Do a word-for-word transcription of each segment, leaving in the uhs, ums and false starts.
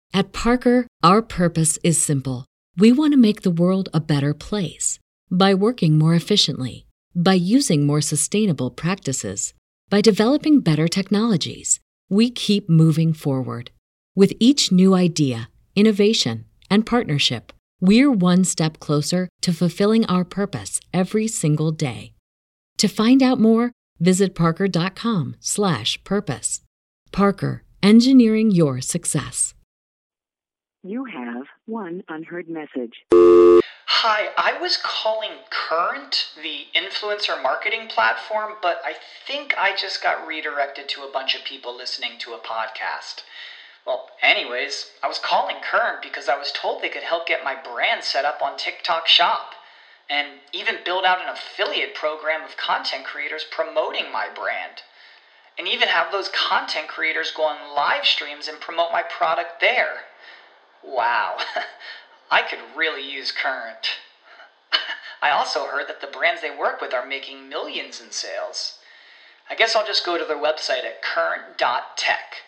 At Parker, our purpose is simple. We want to make the world a better place by working more efficiently, by using more sustainable practices, by developing better technologies. We keep moving forward. With each new idea, innovation, and partnership, we're one step closer to fulfilling our purpose every single day. To find out more, visit parker.com slash purpose. Parker, engineering your success. You have one unheard message. Hi, I was calling Current, the influencer marketing platform, but I think I just got redirected to a bunch of people listening to a podcast. Well, anyways, I was calling Current because I was told they could help get my brand set up on TikTok Shop, and even build out an affiliate program of content creators promoting my brand, and even have those content creators go on live streams and promote my product there. Wow, I could really use Current. I also heard that the brands they work with are making millions in sales. I guess I'll just go to their website at current dot tech.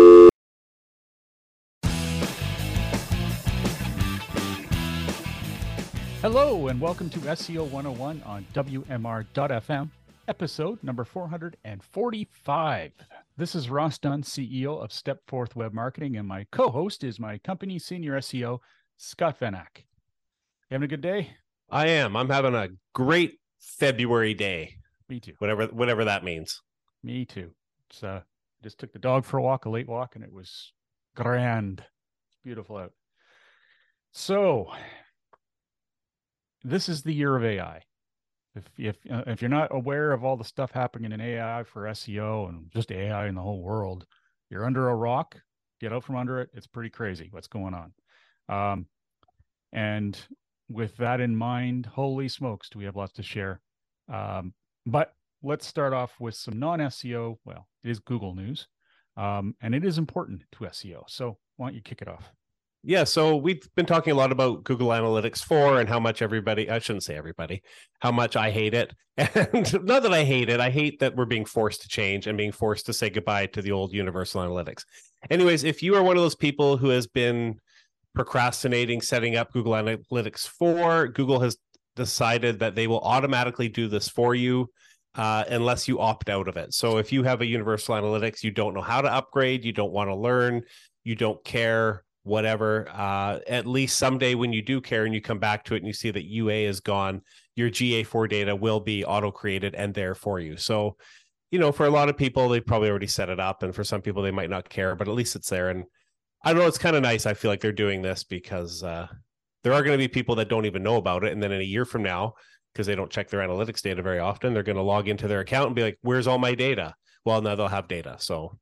Hello and welcome to S E O one oh one on W M R dot F M, episode number four hundred forty-five. This is Ross Dunn, C E O of Stepforth Web Marketing, and my co-host is my company senior S E O, Scott Van Ack. You having a good day? I am. I'm having a great February day. Me too. Whatever whatever that means. Me too. It's, uh, just took the dog for a walk, a late walk, and it was grand. Beautiful out. So, this is the year of A I. If if uh, if you're not aware of all the stuff happening in A I for S E O and just A I in the whole world, you're under a rock. Get out from under it. It's pretty crazy what's going on. Um, and with that in mind, holy smokes, do we have lots to share. Um, but let's start off with some non-S E O. Well, it is Google news, um, and it is important to S E O. So why don't you kick it off? Yeah, so we've been talking a lot about Google Analytics four and how much everybody, I shouldn't say everybody, how much I hate it. And not that I hate it, I hate that we're being forced to change and being forced to say goodbye to the old Universal Analytics. Anyways, if you are one of those people who has been procrastinating setting up Google Analytics four, Google has decided that they will automatically do this for you uh, unless you opt out of it. So if you have a Universal Analytics, you don't know how to upgrade, you don't want to learn, you don't care, whatever, uh, at least someday when you do care and you come back to it and you see that U A is gone, your G A four data will be auto-created and there for you. So, you know, for a lot of people, they probably already set it up. And for some people, they might not care, but at least it's there. And I don't know, it's kind of nice. I feel like they're doing this because uh, there are going to be people that don't even know about it. And then in a year from now, because they don't check their analytics data very often, they're going to log into their account and be like, where's all my data? Well, now they'll have data. So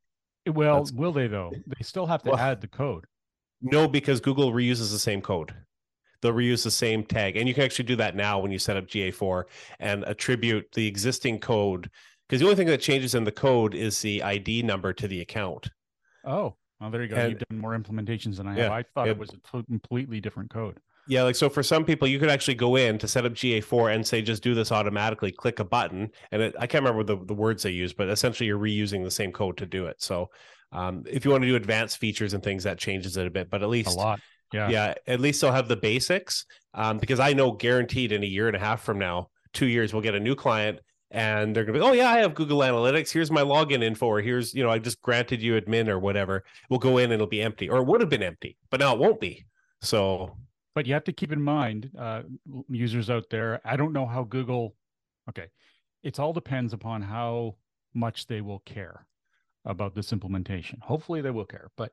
Well, That's... will they though? They still have to well, add the code. No, because Google reuses the same code. They'll reuse the same tag. And you can actually do that now when you set up G A four and attribute the existing code. Because the only thing that changes in the code is the I D number to the account. Oh, well, there you go. And, You've done more implementations than I yeah, have. I thought it, it was a completely different code. Yeah, like so for some people, you could actually go in to set up G A four and say, just do this automatically, click a button. And it, I can't remember the, the words they use, but essentially you're reusing the same code to do it. So um, if you want to do advanced features and things, that changes it a bit, but at least a lot. Yeah. Yeah. At least they'll have the basics um, because I know guaranteed in a year and a half from now, two years, we'll get a new client and they're going to be, oh yeah, I have Google Analytics. Here's my login info, or here's, you know, I just granted you admin or whatever. We'll go in and it'll be empty, or it would have been empty, but now it won't be. So, but you have to keep in mind, uh, users out there, I don't know how Google, okay. It all depends upon how much they will care about this implementation. Hopefully they will care, but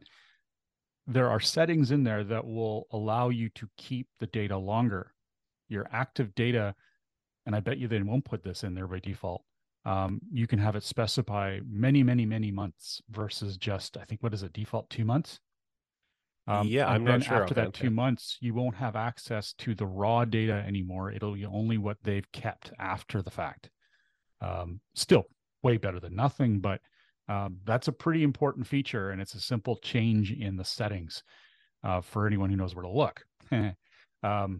there are settings in there that will allow you to keep the data longer. Your active data, and I bet you they won't put this in there by default. Um, you can have it specify many, many, many months versus just, I think, what is it, default two months? Um, yeah, I'm not sure. After that two months, you won't have access to the raw data anymore. It'll be only what they've kept after the fact. Um, still way better than nothing, but um, that's a pretty important feature, and it's a simple change in the settings uh, for anyone who knows where to look. um,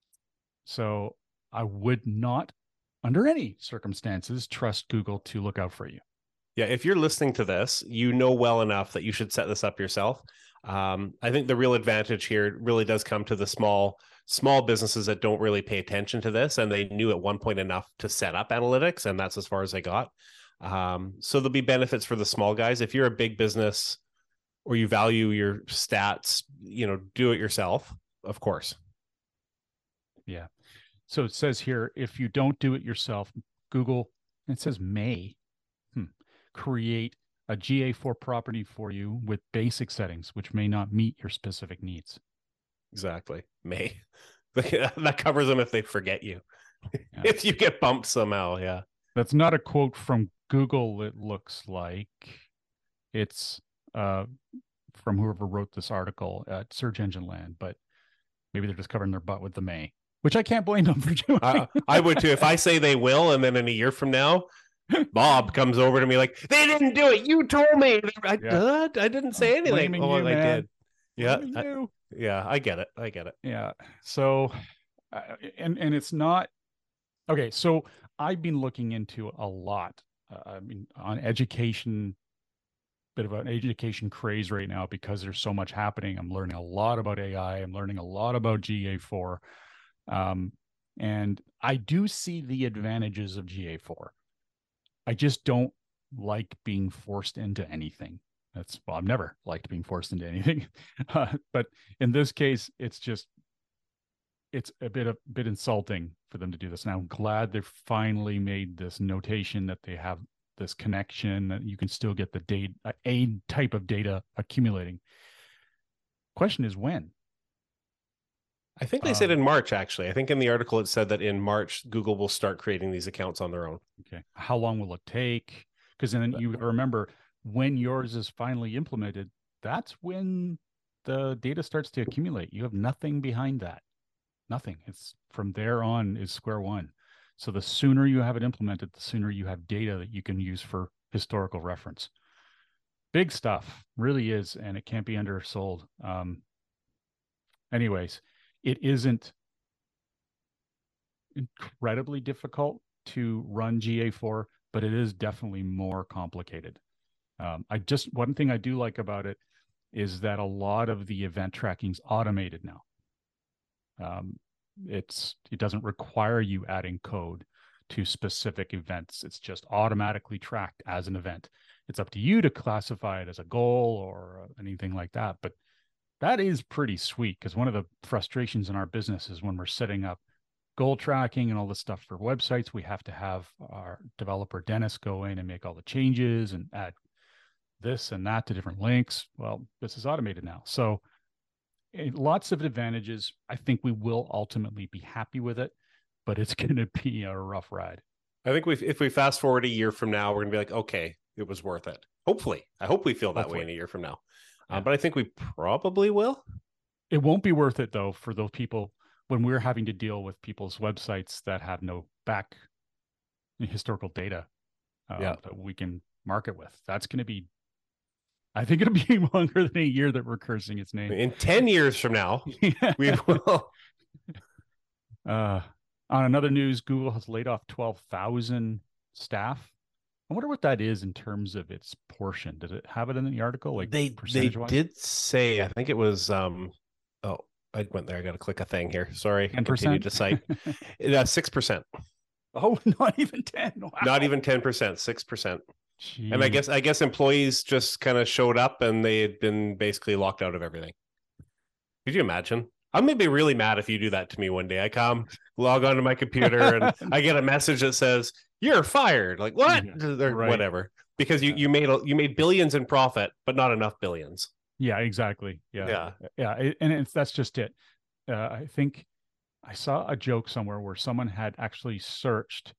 so I would not, under any circumstances, trust Google to look out for you. Yeah, if you're listening to this, you know well enough that you should set this up yourself. Um, I think the real advantage here really does come to the small small businesses that don't really pay attention to this, and they knew at one point enough to set up analytics, and that's as far as they got. Um, so there'll be benefits for the small guys. If you're a big business or you value your stats, you know, do it yourself, of course. Yeah. So it says here, if you don't do it yourself, Google, it says may hmm, create a G A four property for you with basic settings, which may not meet your specific needs. Exactly. May. That covers them if they forget you. Yeah. If you get bumped somehow, yeah. That's not a quote from Google, it looks like. It's uh, from whoever wrote this article at Search Engine Land, but maybe they're just covering their butt with the may, which I can't blame them for doing. I, I would too. If I say they will, and then in a year from now, Bob comes over to me like, they didn't do it. You told me. I, Yeah. uh, I didn't say I'm anything. blaming Oh, you, I man. did. Yeah. Blaming I- you. yeah. I get it. I get it. Yeah. So, uh, and and it's not okay. So I've been looking into a lot. Uh, I mean, on education, bit of an education craze right now because there's so much happening. I'm learning a lot about A I. I'm learning a lot about G A four, um, and I do see the advantages of G A four. I just don't like being forced into anything. That's well, I've never liked being forced into anything, uh, but in this case, it's just it's a bit a bit insulting for them to do this. And I'm glad they finally made this notation that they have this connection that you can still get the data, a type of data accumulating. Question is when? I think they said Um, in March, actually. I think in the article it said that in March, Google will start creating these accounts on their own. Okay, how long will it take? Because then you remember when yours is finally implemented, that's when the data starts to accumulate. You have nothing behind that. Nothing. It's from there on is square one. So the sooner you have it implemented, the sooner you have data that you can use for historical reference. Big stuff, really is, and it can't be undersold. Um, anyways, it isn't incredibly difficult to run G A four, but it is definitely more complicated. Um, I just one thing I do like about it is that a lot of the event tracking is automated now. Um, it's it doesn't require you adding code to specific events. It's just automatically tracked as an event. It's up to you to classify it as a goal or anything like that. But that is pretty sweet because one of the frustrations in our business is when we're setting up goal tracking and all this stuff for websites, we have to have our developer Dennis go in and make all the changes and add this and that to different links. Well, this is automated now. So it, lots of advantages. I think we will ultimately be happy with it, but it's going to be a rough ride. I think we if we fast forward a year from now, we're going to be like, okay, it was worth it. Hopefully. I hope we feel that Hopefully. way in a year from now. Yeah. Uh, but I think we probably will. It won't be worth it, though, for those people when we're having to deal with people's websites that have no back historical data uh, Yeah. that we can market with. That's going to be, I think it'll be longer than a year that we're cursing its name. In ten years from now, Yeah. we will. Uh, on another news, Google has laid off twelve thousand staff. I wonder what that is in terms of its portion. Did it have it in the article? Like they they percentage-wise? did say, I think it was, um, oh, I went there. I got to click a thing here. Sorry. ten Continue percent? to cite. Uh, six percent. Oh, not even ten. Wow. Not even ten percent, six percent. And I Jeez. guess I guess employees just kind of showed up and they had been basically locked out of everything. Could you imagine? I'm gonna be really mad if you do that to me one day. I come, log onto my computer, and I get a message that says you're fired. Like what? Yeah, Or right. whatever. Because you Yeah. you made a, you made billions in profit, but not enough billions. Yeah, exactly. Yeah. Yeah. Yeah. it- and it's, that's just it. Uh, I think I saw a joke somewhere where someone had actually searched,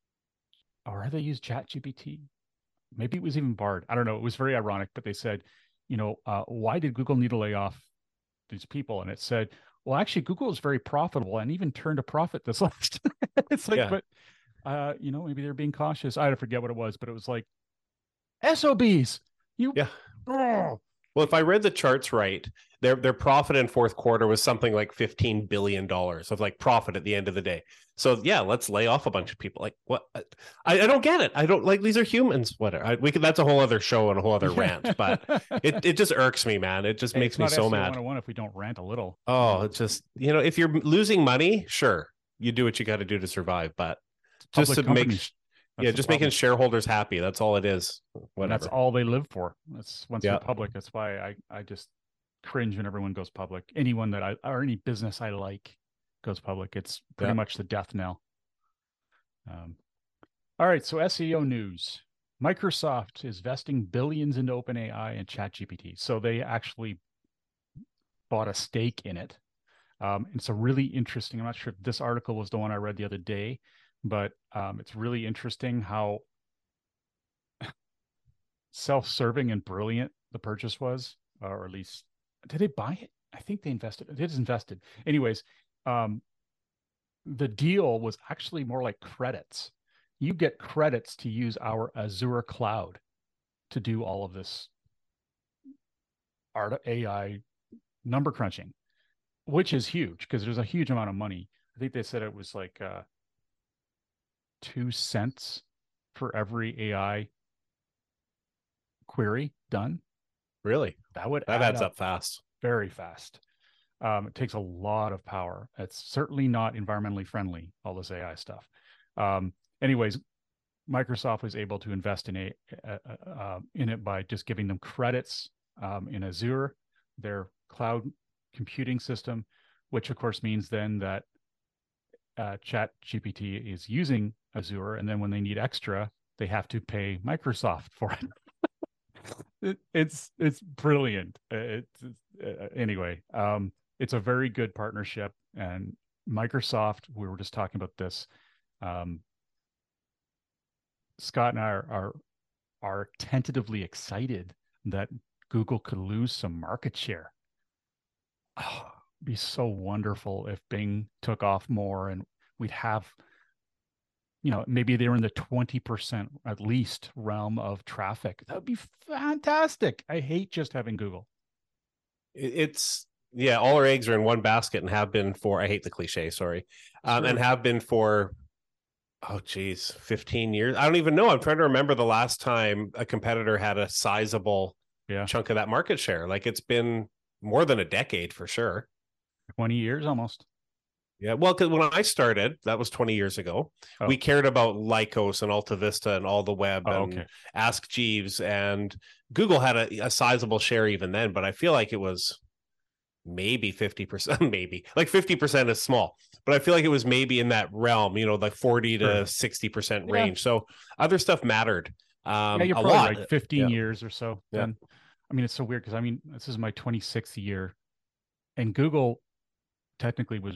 or they used ChatGPT. Maybe it was even Bard. I don't know. It was very ironic, but they said, you know, uh, why did Google need to lay off these people? And it said, well, actually, Google is very profitable and even turned a profit this last. It's like, Yeah. but, uh, you know, maybe they're being cautious. I forget what it was, but it was like, S O Bs. You, Yeah. oh, Well, if I read the charts right, their their profit in fourth quarter was something like fifteen billion dollars of like profit at the end of the day. So yeah, let's lay off a bunch of people. Like what? I, I don't get it. I don't like these are humans. Whatever. I, we could. That's a whole other show and a whole other rant. But it it just irks me, man. It just Hey, makes it's me not so S E O mad. one oh one if we don't rant a little. Oh, it's just, you know, if you're losing money, sure, you do what you got to do to survive. But just to Public make companies. That's yeah, the just problem. making shareholders happy. That's all it is. And Whatever. that's all they live for. That's once Yeah. they're public. That's why I, I just cringe when everyone goes public. Anyone that I or any business I like goes public. It's pretty Yeah. much the death knell. Um, all right. So S E O news. Microsoft is vesting billions into OpenAI and ChatGPT. So they actually bought a stake in it. Um, it's a really interesting. I'm not sure if this article was the one I read the other day, but um, it's really interesting how self-serving and brilliant the purchase was, or at least did they buy it? I think they invested. It is invested. Anyways, um, the deal was actually more like credits. You get credits to use our Azure cloud to do all of this art A I number crunching, which is huge because there's a huge amount of money. I think they said it was like uh, two cents for every A I query done. Really? That would That add adds up fast. very fast. Um, it takes a lot of power. It's certainly not environmentally friendly, all this A I stuff. Um, anyways, Microsoft was able to invest in a, a, a uh, in it by just giving them credits um, in Azure, their cloud computing system, which of course means then that uh, ChatGPT is using Azure, and then when they need extra, they have to pay Microsoft for it. it it's it's brilliant. It's, uh, anyway. Um, it's a very good partnership, and Microsoft. We were just talking about this. Um, Scott and I are, are are tentatively excited that Google could lose some market share. Oh, it'd be so wonderful if Bing took off more, and we'd have, you know, maybe they were in the twenty percent at least realm of traffic. That would be fantastic. I hate just having Google. It's yeah, all our eggs are in one basket and have been for, I hate the cliche, sorry, um, and have been for, oh geez, fifteen years. I don't even know. I'm trying to remember the last time a competitor had a sizable Yeah. chunk of that market share. Like it's been more than a decade for sure. twenty years almost. Yeah, well, because when I started, that was twenty years ago. Oh. We cared about Lycos and Alta Vista and all the web Oh, and okay. Ask Jeeves, and Google had a, a sizable share even then, but I feel like it was maybe fifty percent, maybe like fifty percent is small, but I feel like it was maybe in that realm, you know, like forty Sure. to sixty percent Yeah. range. So other stuff mattered um, Yeah, you're a probably lot. right. fifteen Yeah. years or so. Yeah. Then, I mean, it's so weird because I mean, this is my twenty-sixth year, and Google technically was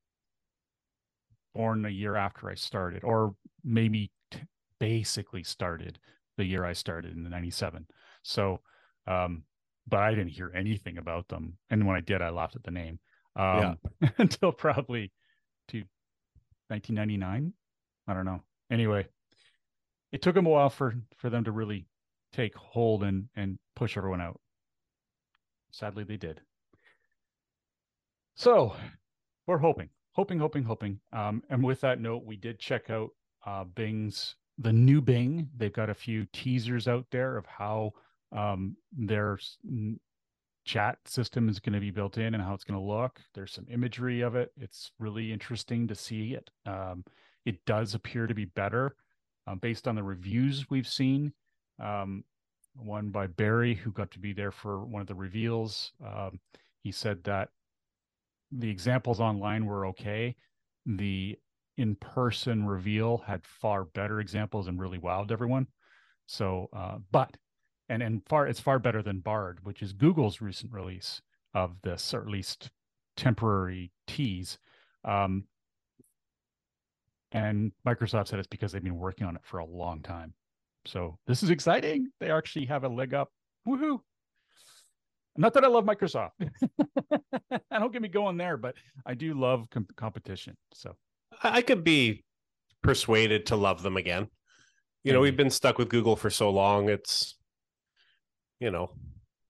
born a year after I started, or maybe t- basically started the year I started in the ninety-seven. So, um, but I didn't hear anything about them, and when I did, I laughed at the name. Um, until probably to nineteen ninety-nine. I don't know. Anyway, it took them a while for for them to really take hold and and push everyone out. Sadly, they did. So we're hoping, hoping, hoping, hoping. Um, and with that note, we did check out uh, Bing's, the new Bing. They've got a few teasers out there of how um, their s- n- chat system is going to be built in and how it's going to look. There's some imagery of it. It's really interesting to see it. Um, it does appear to be better uh, based on the reviews we've seen. Um, one by Barry, who got to be there for one of the reveals. Um, he said that the examples online were okay. The in-person reveal had far better examples and really wowed everyone. So, uh, but, and and far it's far better than Bard, which is Google's recent release of this, or at least temporary tease. Um, and Microsoft said it's because they've been working on it for a long time. So this is exciting. They actually have a leg up. Woohoo! Not that I love Microsoft. I don't get me going there, but I do love com- competition. So I I could be persuaded to love them again. You know, Maybe. we've been stuck with Google for so long. It's, you know,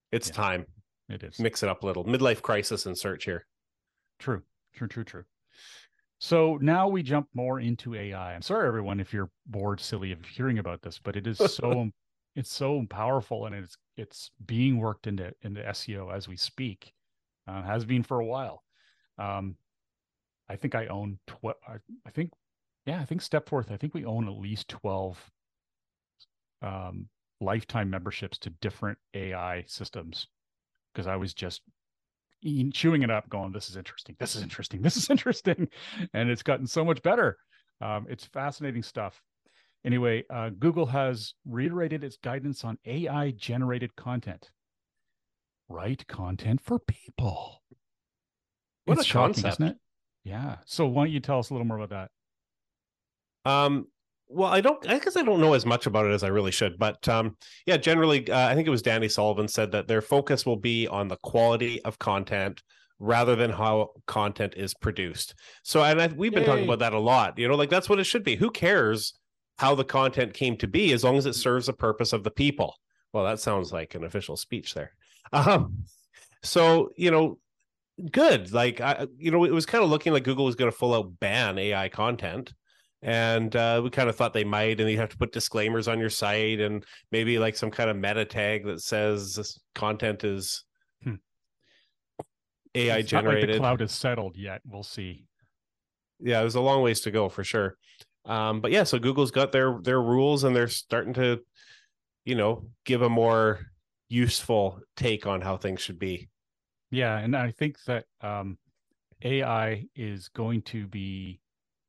It's Yeah. time. It is. Mix it up a little. Midlife crisis and search here. True, true, true, true. So now we jump more into A I. I'm sorry, everyone, if you're bored, silly of hearing about this, but it is so it's so powerful, and it's it's being worked into into S E O as we speak. Uh, has been for a while. Um, I think I own twelve. I, I think, yeah, I think Stepforth. I think we own at least twelve um, lifetime memberships to different A I systems, because I was just chewing it up, going, "This is interesting. This is interesting. This is interesting," and it's gotten so much better. Um, it's fascinating stuff. Anyway, uh, Google has reiterated its guidance on A I-generated content. Write content for people. What It's a shocking, concept. isn't it? Yeah. So why don't you tell us a little more about that? Um, well, I don't, I guess I don't know as much about it as I really should, but um, yeah, generally, uh, I think it was Danny Sullivan said that their focus will be on the quality of content rather than how content is produced. So, and I, we've been Yay. talking about that a lot, you know, like that's what it should be. Who cares how the content came to be as long as it serves the purpose of the people? Well, that sounds like an official speech there. Um, so, you know, good. Like, I, you know, it was kind of looking like Google was going to full out ban A I content. And uh, we kind of thought they might, and you have to put disclaimers on your site and maybe like some kind of meta tag that says this content is hmm. A I it's generated. Not like the cloud is settled yet. We'll see. Yeah, there's a long ways to go for sure. Um, but yeah, so Google's got their their rules, and they're starting to, you know, give a more useful take on how things should be. Yeah, and I think that um, A I is going to be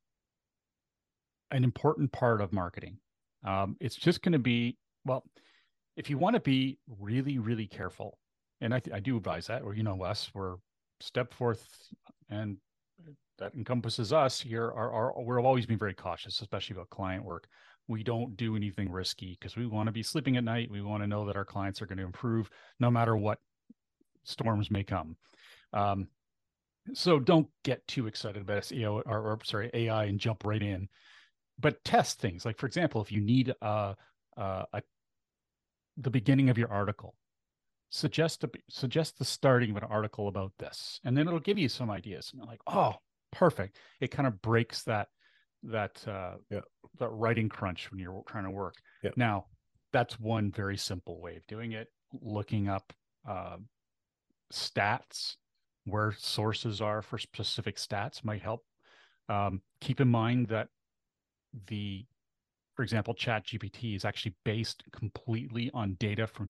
an important part of marketing. Um, it's just going to be, well, if you want to be really, really careful, and I, th- I do advise that, or, you know, us, we're Stepforth, and that encompasses us here, are, are we're always being very cautious, especially about client work. We don't do anything risky because we want to be sleeping at night. We want to know that our clients are going to improve no matter what storms may come. Um, so don't get too excited about S E O or, or sorry, A I and jump right in. But test things. Like, for example, if you need uh, uh, a, the beginning of your article, suggest a, suggest the starting of an article about this, and then it'll give you some ideas. And you're like, oh, perfect. It kind of breaks that that uh, yeah. that writing crunch when you're trying to work. Yeah. Now, that's one very simple way of doing it. Looking up uh, stats, where sources are for specific stats might help. Um, keep in mind that the, for example, ChatGPT is actually based completely on data from.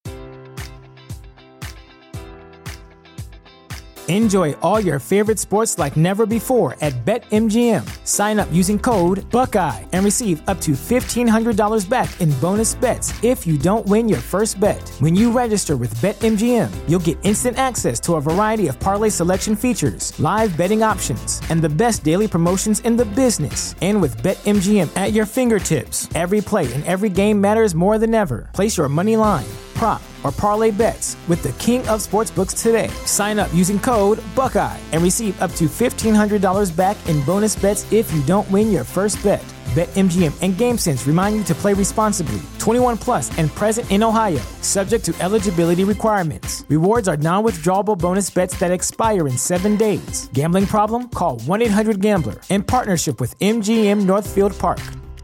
Enjoy all your favorite sports like never before at BetMGM. Sign up using code Buckeye and receive up to fifteen hundred dollars back in bonus bets if you don't win your first bet. When you register with BetMGM, you'll get instant access to a variety of parlay selection features, live betting options, and the best daily promotions in the business. And with BetMGM at your fingertips, every play and every game matters more than ever. Place your money line, prop, or parlay bets with the king of sportsbooks today. Sign up using code Buckeye and receive up to fifteen hundred dollars back in bonus bets if you don't win your first bet. BetMGM and GameSense remind you to play responsibly. twenty-one plus and present in Ohio, subject to eligibility requirements. Rewards are non-withdrawable bonus bets that expire in seven days. Gambling problem? Call one eight hundred gambler in partnership with M G M Northfield Park.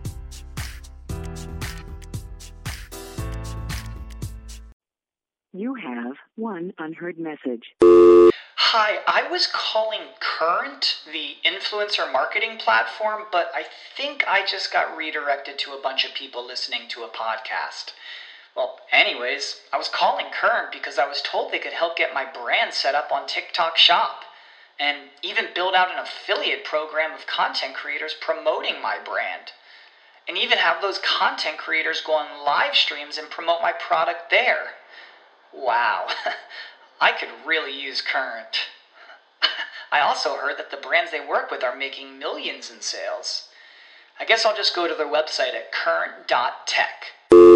You have one unheard message. Hi, I was calling Current, the influencer marketing platform, but I think I just got redirected to a bunch of people listening to a podcast. Well, anyways, I was calling Current because I was told they could help get my brand set up on TikTok Shop, and even build out an affiliate program of content creators promoting my brand, and even have those content creators go on live streams and promote my product there. Wow, I could really use Current. I also heard that the brands they work with are making millions in sales. I guess I'll just go to their website at current dot tech.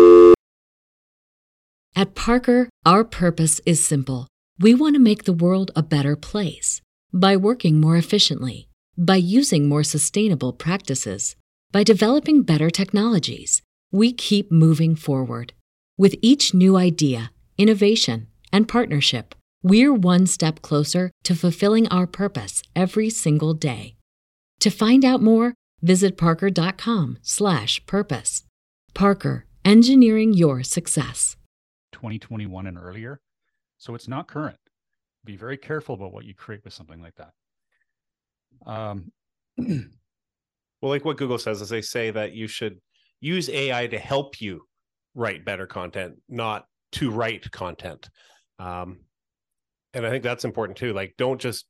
At Parker, our purpose is simple. We want to make the world a better place by working more efficiently, by using more sustainable practices, by developing better technologies. We keep moving forward with each new idea, innovation, and partnership, we're one step closer to fulfilling our purpose every single day. To find out more, visit parker.com slash purpose. Parker, engineering your success. twenty twenty-one and earlier. So it's not current. Be very careful about what you create with something like that. Um, well, like what Google says is they say that you should use A I to help you write better content, not to write content. Um, and I think that's important too. Like, don't just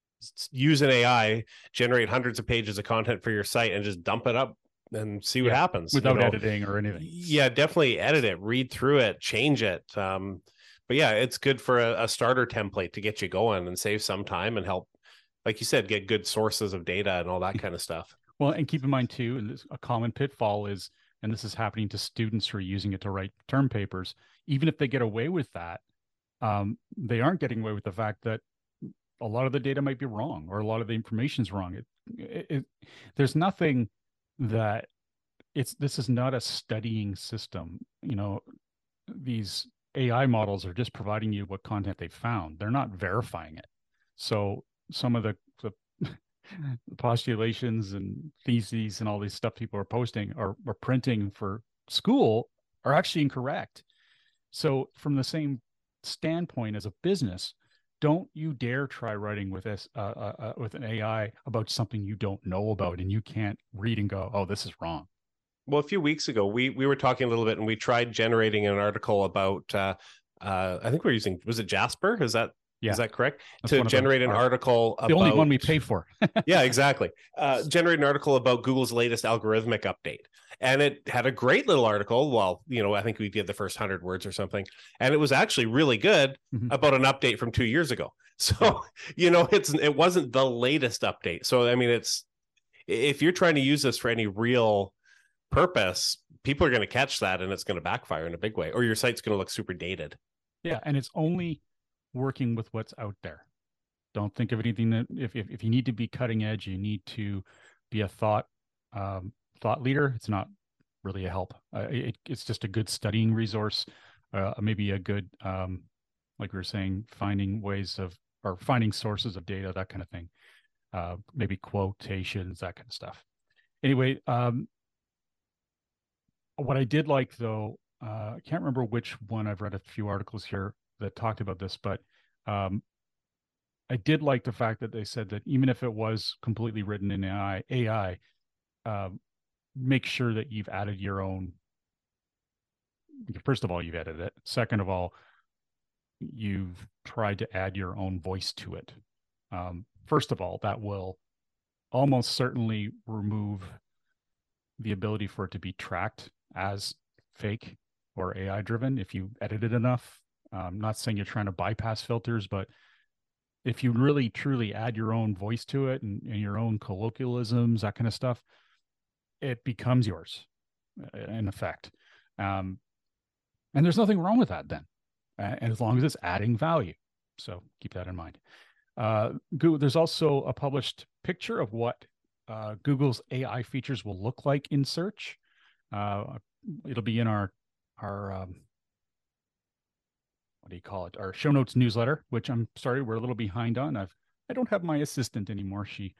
use an A I, generate hundreds of pages of content for your site and just dump it up and see what yeah, happens without you know? editing or anything. Yeah, definitely edit it, read through it, change it. Um, but yeah, it's good for a, a starter template to get you going and save some time and help, like you said, get good sources of data and all that kind of stuff. Well, and keep in mind too, and this, a common pitfall is, and this is happening to students who are using it to write term papers, even if they get away with that, um, they aren't getting away with the fact that a lot of the data might be wrong or a lot of the information's wrong. It, it, it, there's nothing that it's, this is not a studying system. You know, these A I models are just providing you what content they found. They're not verifying it. So some of the, the postulations and theses and all these stuff people are posting or, or printing for school are actually incorrect. So from the same standpoint as a business, don't you dare try writing with this uh, uh, uh, with an A I about something you don't know about and you can't read and go, oh, this is wrong. Well, a few weeks ago, we we were talking a little bit and we tried generating an article about, uh, uh, I think we're using, was it Jasper? Is that yeah. Is that correct? That's to generate an our, article the about... The only one we pay for. Yeah, exactly. Uh, generate an article about Google's latest algorithmic update. And it had a great little article. Well, you know, I think we did the first hundred words or something. And it was actually really good mm-hmm. about an update from two years ago. So, yeah. you know, it's it wasn't the latest update. So, I mean, it's if you're trying to use this for any real purpose, people are going to catch that and it's going to backfire in a big way, or your site's going to look super dated. Yeah. And it's only working with what's out there. Don't think of anything that if, if, if you need to be cutting edge, you need to be a thought, um, thought leader. It's not really a help. Uh, it, it's just a good studying resource, uh, maybe a good, um, like we were saying, finding ways of, or finding sources of data, that kind of thing. Uh, maybe quotations, that kind of stuff. Anyway, um, what I did like though, uh, I can't remember which one. I've read a few articles here that talked about this, but um, I did like the fact that they said that even if it was completely written in A I, A I, uh, make sure that you've added your own. First of all, you've edited it. Second of all, you've tried to add your own voice to it. Um, first of all, that will almost certainly remove the ability for it to be tracked as fake or A I driven if you edit it enough. I'm not saying you're trying to bypass filters, but if you really truly add your own voice to it and, and your own colloquialisms, that kind of stuff, it becomes yours in effect. Um, and there's nothing wrong with that then, and as long as it's adding value. So keep that in mind. Uh, Google, there's also a published picture of what uh, Google's A I features will look like in search. Uh, it'll be in our, our um, what do you call it? Our show notes newsletter, which I'm sorry, we're a little behind on. I've, I don't have my assistant anymore. She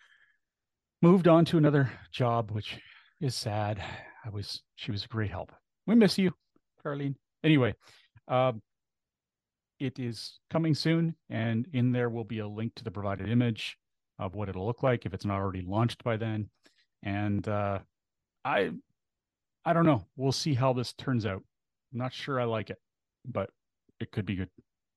moved on to another job, which is sad. I was, she was a great help. We miss you, Caroline. Anyway, um, it is coming soon, and in there will be a link to the provided image of what it'll look like if it's not already launched by then. And uh, I, I don't know. We'll see how this turns out. I'm not sure I like it, but it could be good.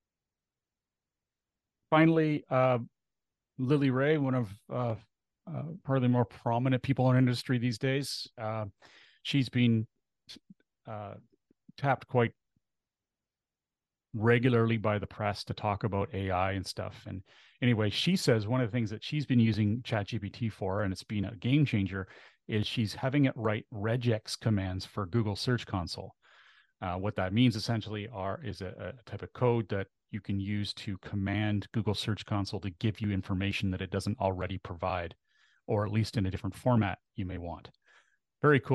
Finally, uh, Lily Ray, one of uh, uh, probably the more prominent people in our industry these days, uh, she's been uh, tapped quite regularly by the press to talk about A I and stuff. And anyway, she says one of the things that she's been using ChatGPT for, and it's been a game changer, is she's having it write regex commands for Google Search Console. Uh, what that means essentially are is a, a type of code that you can use to command Google Search Console to give you information that it doesn't already provide, or at least in a different format you may want. Very cool.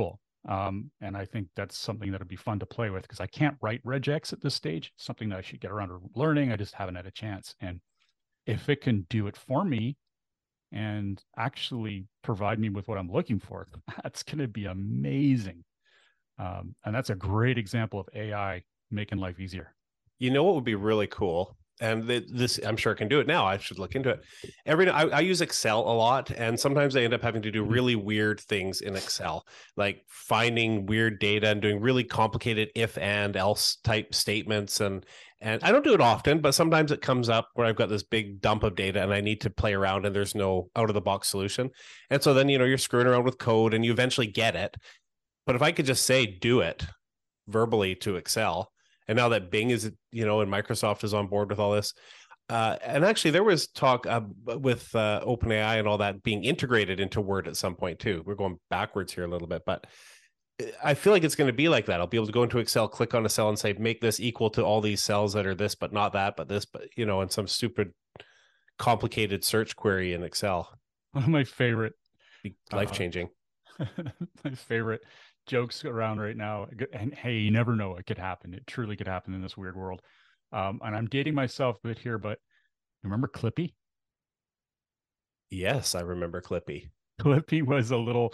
Um, and I think that's something that'll be fun to play with because I can't write regex at this stage. It's something that I should get around to learning. I just haven't had a chance. And if it can do it for me and actually provide me with what I'm looking for, that's going to be amazing. Um, and that's a great example of A I making life easier. You know what would be really cool? And this, I'm sure I can do it now. I should look into it. Every I, I use Excel a lot, and sometimes I end up having to do really weird things in Excel, like finding weird data and doing really complicated if and else type statements. And and I don't do it often, but sometimes it comes up where I've got this big dump of data and I need to play around, and there's no out of the box solution. And so then you know you're screwing around with code, and you eventually get it. But if I could just say do it verbally to Excel. And now that Bing is, you know, and Microsoft is on board with all this. Uh, and actually, there was talk uh, with uh, OpenAI and all that being integrated into Word at some point, too. We're going backwards here a little bit, but I feel like it's going to be like that. I'll be able to go into Excel, click on a cell and say, make this equal to all these cells that are this, but not that, but this, but, you know, and some stupid complicated search query in Excel. One of my favorite. Life-changing. Uh, my favorite jokes around right now, and hey, you never know, it could happen. It truly could happen in this weird world. Um, and I'm dating myself a bit here, but remember Clippy? Yes, I remember Clippy. Clippy was a little,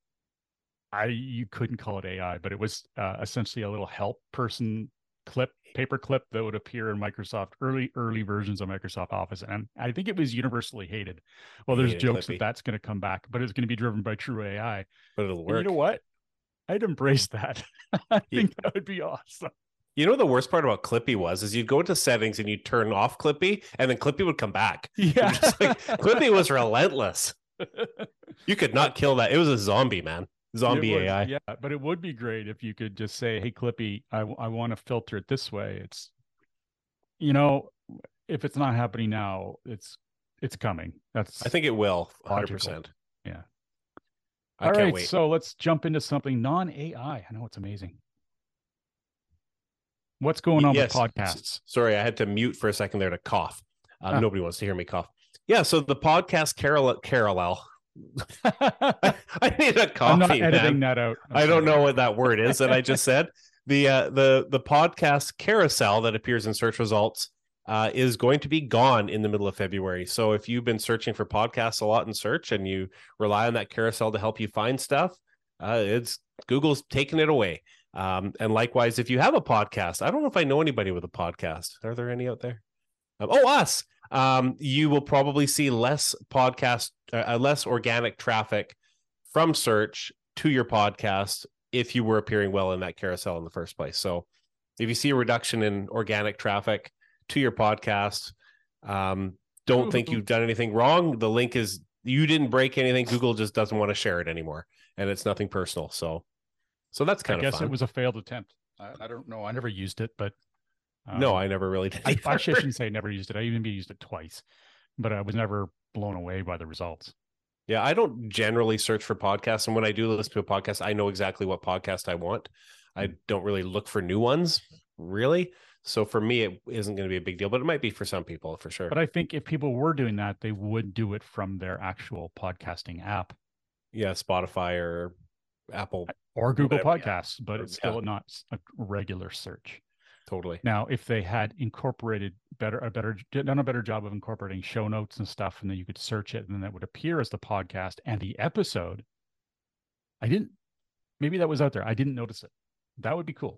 I you couldn't call it A I, but it was uh, essentially a little help person clip, paper clip that would appear in Microsoft, early, early versions of Microsoft Office. And I think it was universally hated. Well, there's jokes Clippy. that that's going to come back, but it's going to be driven by true A I. But it'll work. And you know what? I'd embrace that. I think that would be awesome. You know, the worst part about Clippy was, is you'd go into settings and you'd turn off Clippy, and then Clippy would come back. Yeah. Just like, Clippy was relentless. You could not kill that. It was a zombie, man. Zombie was, A I. Yeah, but it would be great if you could just say, hey, Clippy, I, I want to filter it this way. It's, you know, if it's not happening now, it's it's coming. That's I think it will, one hundred percent. Logical. Yeah. I All can't right, wait. so let's jump into something non-A I. I know it's amazing. What's going on yes. with podcasts? Sorry, I had to mute for a second there to cough. Uh, ah. Nobody wants to hear me cough. Yeah, so the podcast Carol Carolel. I, I need a coffee. I'm not editing man. that out. Okay. I don't know what that word is that I just said. The uh, the the podcast carousel that appears in search results uh, is going to be gone in the middle of February. So if you've been searching for podcasts a lot in search and you rely on that carousel to help you find stuff, uh, it's Google's taking it away. Um, and likewise, if you have a podcast, I don't know if I know anybody with a podcast. Are there any out there? Um, oh, us. Um, you will probably see less podcast, uh, less organic traffic from search to your podcast if you were appearing well in that carousel in the first place. So if you see a reduction in organic traffic to your podcast, um, don't think you've done anything wrong. The link is, you didn't break anything. Google just doesn't want to share it anymore, and it's nothing personal. So, so that's kind I of guess fun. It was a failed attempt. I, I don't know. I never used it, but um, no, I never really did. I, I shouldn't say never used it. I even used it twice, but I was never blown away by the results. Yeah, I don't generally search for podcasts, and when I do listen to a podcast, I know exactly what podcast I want. I don't really look for new ones, really. So for me, it isn't going to be a big deal, but it might be for some people, for sure. But I think if people were doing that, they would do it from their actual podcasting app. Yeah, Spotify or Apple. Or Google whatever, Podcasts, yeah. But it's still yeah. not a regular search. Totally. Now, if they had incorporated better, a better, done a better job of incorporating show notes and stuff, and then you could search it, and then that would appear as the podcast and the episode. I didn't, maybe that was out there. I didn't notice it. That would be cool.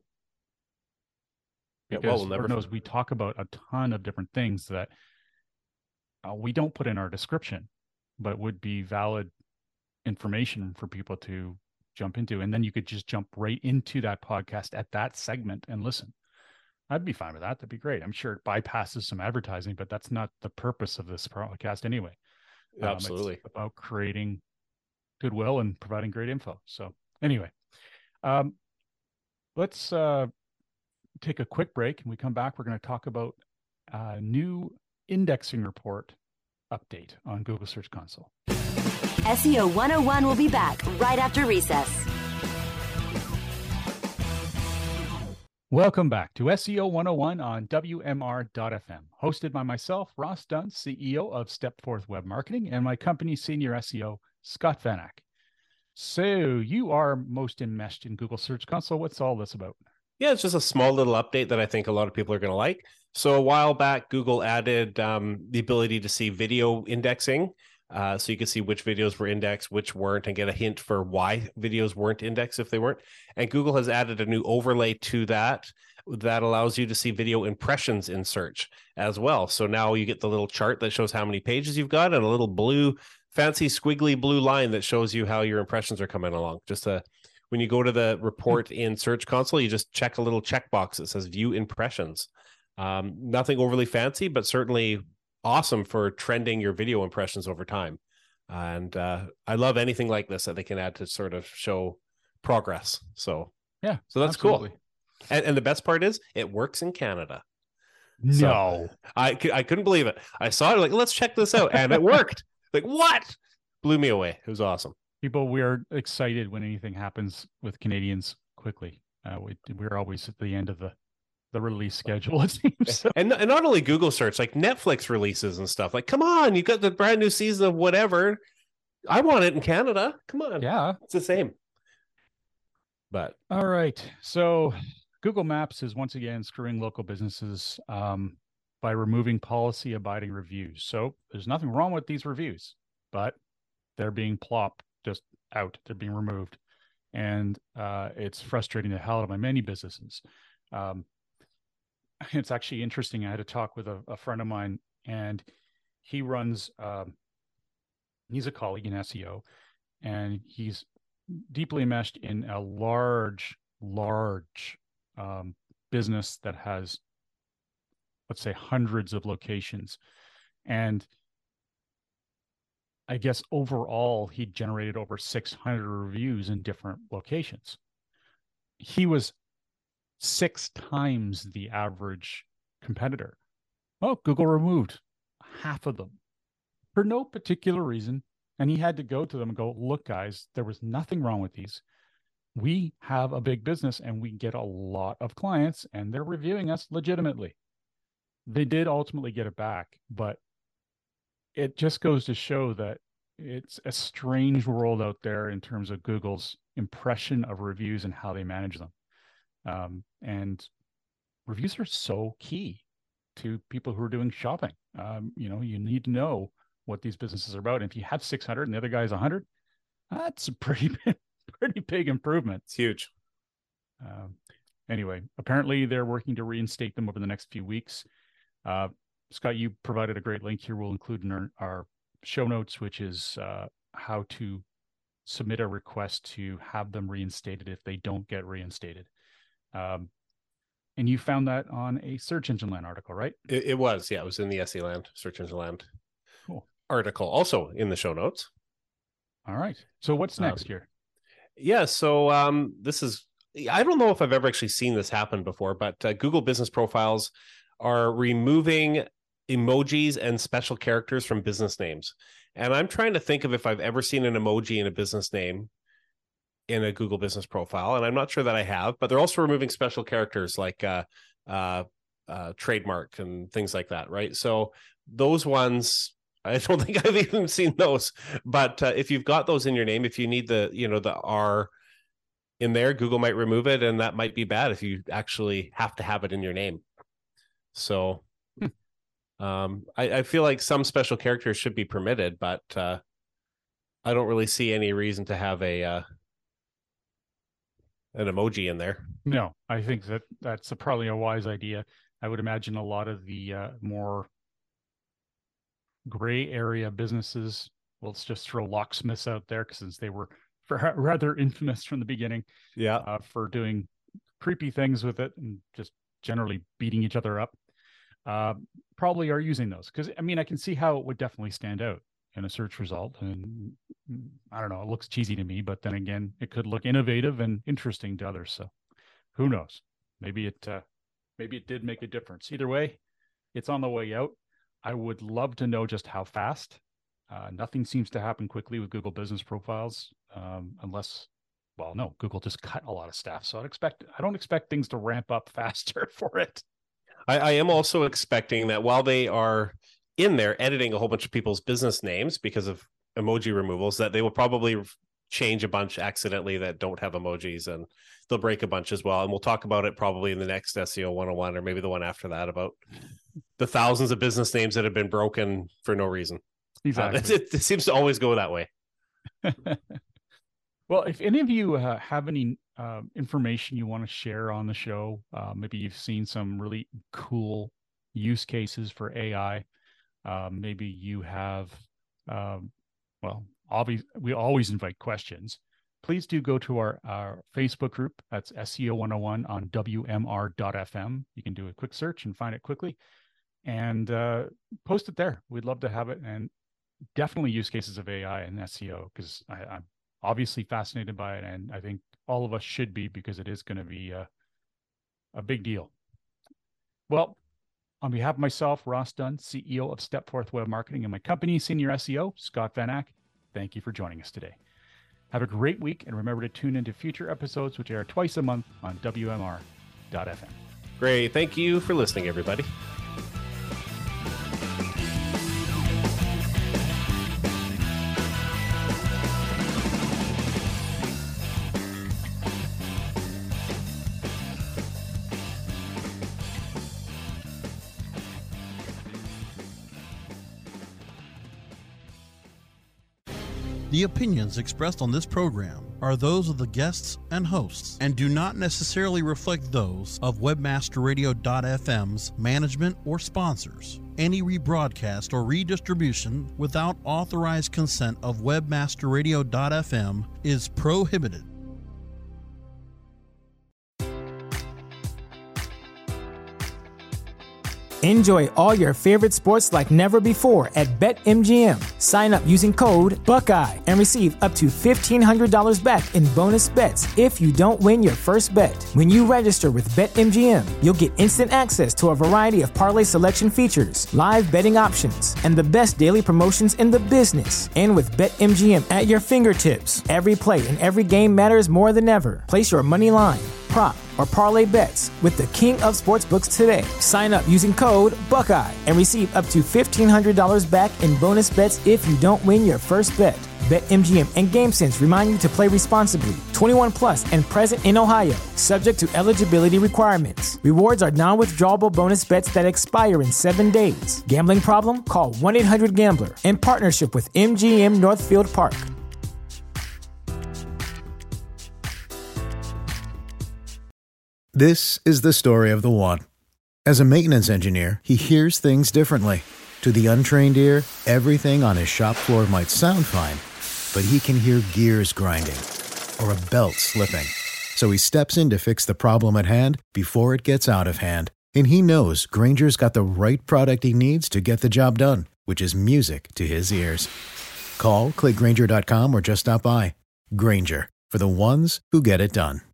Because yeah, well, we'll never knows we talk about a ton of different things that uh, we don't put in our description, but would be valid information for people to jump into. And then you could just jump right into that podcast at that segment and listen. I'd be fine with that. That'd be great. I'm sure it bypasses some advertising, but that's not the purpose of this podcast anyway. Um, Absolutely. It's about creating goodwill and providing great info. So anyway, um, let's uh, take a quick break. And we come back, we're going to talk about a new indexing report update on Google Search Console. S E O one oh one will be back right after recess. Welcome back to S E O one oh one on W M R dot F M, hosted by myself, Ross Dunn, C E O of Stepforth Web Marketing, and my company's senior S E O, Scott Vanak. So you are most enmeshed in Google Search Console. What's all this about? Yeah, it's just a small little update that I think a lot of people are going to like. So a while back, Google added um, the ability to see video indexing. Uh, so you could see which videos were indexed, which weren't, and get a hint for why videos weren't indexed if they weren't. And Google has added a new overlay to that that allows you to see video impressions in search as well. So now you get the little chart that shows how many pages you've got and a little blue, fancy squiggly blue line that shows you how your impressions are coming along. Just a when you go to the report in Search Console, you just check a little checkbox that says view impressions. Um, nothing overly fancy, but certainly awesome for trending your video impressions over time. And uh, I love anything like this that they can add to sort of show progress. So yeah, so that's absolutely. cool. And, and the best part is it works in Canada. No, so I, I couldn't believe it. I saw it like, let's check this out. And it worked. Like, what? Blew me away. It was awesome. People, we're excited when anything happens with Canadians quickly. Uh, we, we're always at the end of the, the release schedule, it seems. And, and not only Google search, like Netflix releases and stuff. Like, come on, you got the brand new season of whatever. I want it in Canada. Come on. Yeah. It's the same. But all right. So Google Maps is once again screwing local businesses um, by removing policy abiding reviews. So there's nothing wrong with these reviews, but they're being plopped just out. They're being removed. And uh, it's frustrating the hell out of my many businesses. Um, it's actually interesting. I had a talk with a, a friend of mine, and he runs, um, he's a colleague in S E O, and he's deeply enmeshed in a large, large um, business that has, let's say, hundreds of locations. And I guess overall, he generated over six hundred reviews in different locations. He was six times the average competitor. Well, Google removed half of them for no particular reason. And he had to go to them and go, look, guys, there was nothing wrong with these. We have a big business and we get a lot of clients and they're reviewing us legitimately. They did ultimately get it back, but it just goes to show that it's a strange world out there in terms of Google's impression of reviews and how they manage them. Um, and reviews are so key to people who are doing shopping. Um, you know, you need to know what these businesses are about. And if you have six hundred and the other guy is one hundred, that's a pretty, pretty big improvement. It's huge. Um, anyway, apparently they're working to reinstate them over the next few weeks. Uh, Scott, you provided a great link here. We'll include in our, our show notes, which is uh, how to submit a request to have them reinstated if they don't get reinstated. Um, and you found that on a Search Engine Land article, right? It, it was, yeah, it was in the S E Land, Search Engine Land cool. article, also in the show notes. All right. So what's next um, here? Yeah, so um, this is, I don't know if I've ever actually seen this happen before, but uh, Google Business Profiles are removing emojis and special characters from business names. And I'm trying to think of if I've ever seen an emoji in a business name in a Google Business Profile. And I'm not sure that I have, but they're also removing special characters like uh, uh, uh, trademark and things like that, right? So those ones, I don't think I've even seen those. But uh, if you've got those in your name, if you need the, you know, the R in there, Google might remove it. And that might be bad if you actually have to have it in your name. So um, I, I feel like some special characters should be permitted, but uh, I don't really see any reason to have a uh, an emoji in there. No, I think that that's a, probably a wise idea. I would imagine a lot of the uh, more gray area businesses, well, let's just throw locksmiths out there, since they were rather infamous from the beginning, yeah, uh, for doing creepy things with it and just generally beating each other up. Uh, probably are using those because, I mean, I can see how it would definitely stand out in a search result. And I don't know, it looks cheesy to me, but then again, it could look innovative and interesting to others. So who knows? Maybe it, uh, maybe it did make a difference. Either way, it's on the way out. I would love to know just how fast. Uh, nothing seems to happen quickly with Google Business Profiles, um, unless, well, no, Google just cut a lot of staff. So I'd expect, I don't expect things to ramp up faster for it. I, I am also expecting that while they are in there editing a whole bunch of people's business names because of emoji removals, that they will probably change a bunch accidentally that don't have emojis, and they'll break a bunch as well. And we'll talk about it probably in the next S E O one oh one, or maybe the one after that, about the thousands of business names that have been broken for no reason. Exactly. Uh, it, it seems to always go that way. Well, if any of you uh, have any uh, information you want to share on the show, uh, maybe you've seen some really cool use cases for A I. Uh, maybe you have, um, well, obviously, we always invite questions. Please do go to our, our Facebook group. That's S E O one oh one on W M R dot F M. You can do a quick search and find it quickly, and uh, post it there. We'd love to have it, and definitely use cases of A I and S E O, because I'm obviously fascinated by it, and I think all of us should be, because it is going to be a, a big deal. Well, on behalf of myself, Ross Dunn, C E O of Stepforth Web Marketing, and my company, Senior S E O, Scott Van Ack, thank you for joining us today. Have a great week, and remember to tune into future episodes, which air twice a month on W M R dot F M. Great. Thank you for listening, everybody. The opinions expressed on this program are those of the guests and hosts and do not necessarily reflect those of Webmaster Radio dot F M's management or sponsors. Any rebroadcast or redistribution without authorized consent of Webmaster Radio dot F M is prohibited. Enjoy all your favorite sports like never before at BetMGM. Sign up using code Buckeye and receive up to fifteen hundred dollars back in bonus bets if you don't win your first bet. When you register with BetMGM, you'll get instant access to a variety of parlay selection features, live betting options, and the best daily promotions in the business. And with BetMGM at your fingertips, every play and every game matters more than ever. Place your money line, prop, or parlay bets with the king of sportsbooks today. Sign up using code Buckeye and receive up to fifteen hundred dollars back in bonus bets if you don't win your first bet. BetMGM and GameSense remind you to play responsibly. twenty-one plus and present in Ohio, subject to eligibility requirements. Rewards are non-withdrawable bonus bets that expire in seven days. Gambling problem? Call one eight hundred gambler in partnership with M G M Northfield Park. This is the story of the one. As a maintenance engineer, he hears things differently. To the untrained ear, everything on his shop floor might sound fine, but he can hear gears grinding or a belt slipping. So he steps in to fix the problem at hand before it gets out of hand. And he knows Grainger's got the right product he needs to get the job done, which is music to his ears. Call, click Grainger dot com, or just stop by. Grainger, for the ones who get it done.